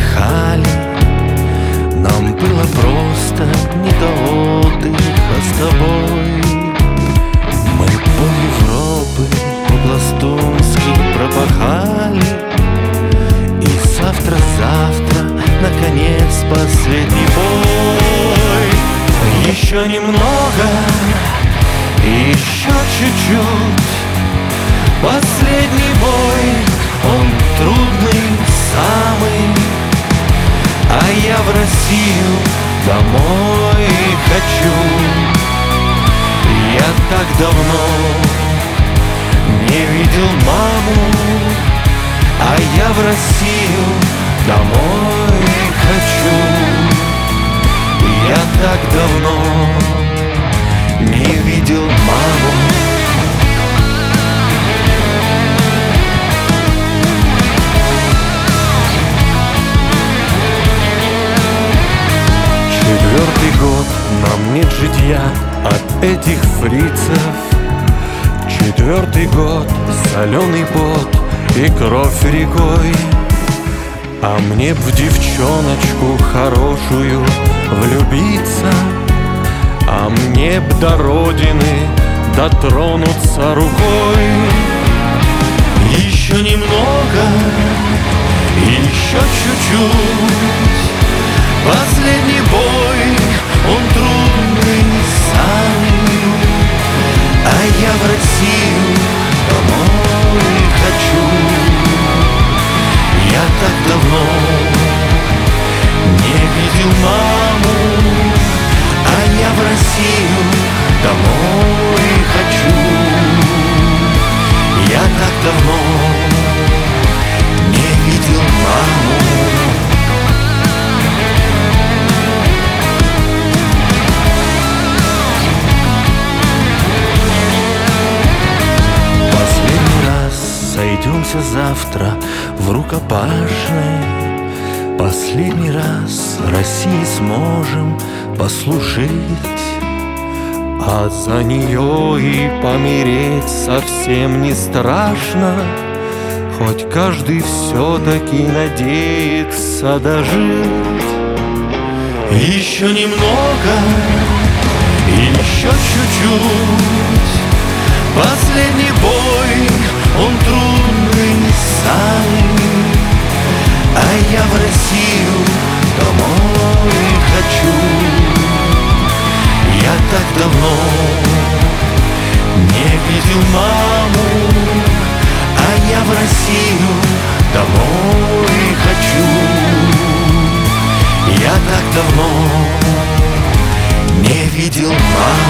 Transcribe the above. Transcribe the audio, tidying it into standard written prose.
отдыхали. Нам было просто не до отдыха с тобой. Мы пол Европы по-пластунски пропахали. И завтра, наконец, последний бой. Еще немного, еще чуть-чуть. Последний бой, он трудный самый. А я в Россию домой хочу. Я так давно не видел маму. А я в Россию домой хочу. Я так давно не видел маму. Четвертый год нам нет житья от этих фрицев. Четвертый год соленый пот и кровь рекой. А мне б в девчоночку хорошую влюбиться, а мне б до родины дотронуться рукой. Еще немного, еще чуть-чуть. Последний бой, он трудный самый. А я в Россию домой хочу. Я так давно не видел маму. А я в Россию домой хочу. Я так давно не видел маму. Сойдемся завтра в рукопашной. Последний раз России сможем послужить. А за нее и помереть совсем не страшно. Хоть каждый все-таки надеется дожить. Еще немного, еще чуть-чуть. Последний бой, он трудный самый. А я в Россию домой хочу. Я так давно не видел маму. А я в Россию домой хочу. Я так давно не видел маму.